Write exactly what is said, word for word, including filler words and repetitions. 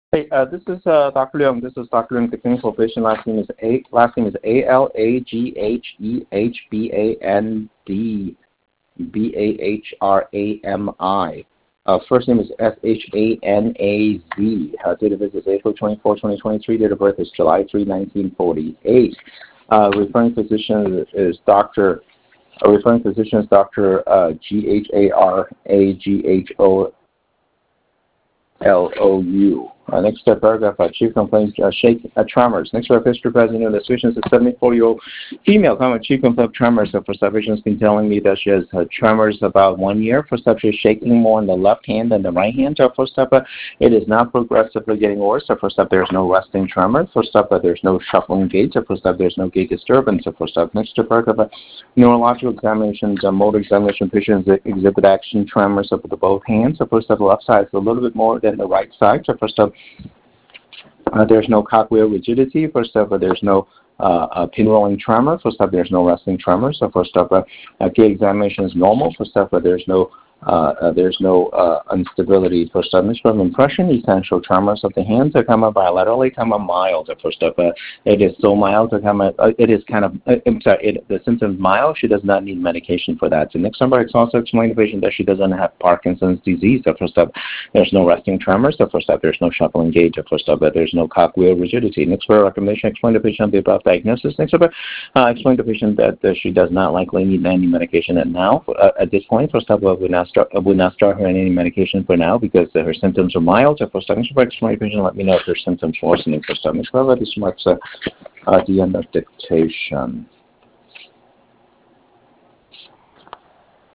Hey, uh, this is uh, Doctor Leung. This is Doctor Leung, the clinical patient. Last name is A. Last name is A L A G H E H B A N D B A H R A M I. Uh, first name is S H A N A Z. Uh, date of birth is April twenty-fourth, twenty twenty-three. Date of birth is July third, nineteen forty-eight. Uh, referring physician is Doctor. Uh, referring physician is Doctor Uh, G H A R A G H O L O U. Uh, next step paragraph, uh, chief complaint, uh, shake, uh, tremors. Next paragraph, history present in the patient is a seventy-four-year-old female coming with chief complaint of tremors. So for step, patient's been telling me that she has uh, tremors about one year. For step, she's shaking more in the left hand than the right hand. So for step, uh, it is not progressively getting worse. So for step, there's no resting tremor. For step, uh, there's no shuffling gait. So for step, there's no gait disturbance. So for step, next step paragraph, uh, neurological examinations, uh, motor examination, patients exhibit action tremors of the both hands. So for step, the left side is a little bit more than the right side. So for step, Uh, there's no coccygeal rigidity. First up, uh, there's no uh, uh, pinrolling tremor. First up, there's no resting tremor. So first up, uh, uh, gait examination is normal. First up, uh, there's no uh, uh, there's no uh, instability. First up, from impression, essential tremors of the hands are come up bilaterally, come up mild. First up, uh, it is so mild to come up. Uh, it is kind of. Uh, I'm sorry. It, the symptoms mild. She does not need medication for that. So next number, I also explain to the patient that she doesn't have Parkinson's disease. So first up, there's no resting tremors. So first up, there's no shuffling gait. So first up, uh, there's no coccygeal rigidity. Next for recommendation, explain to the patient the above diagnosis. Next up, uh, explain to the patient that uh, she does not likely need any medication at now. Uh, at this point, first up, uh, we not start. Uh, we not start her on any medication for now because uh, her symptoms are mild. So first up, next for explain to the patient, let me know if her symptoms worsening. First up, next for this marks uh, uh, the end of dictation.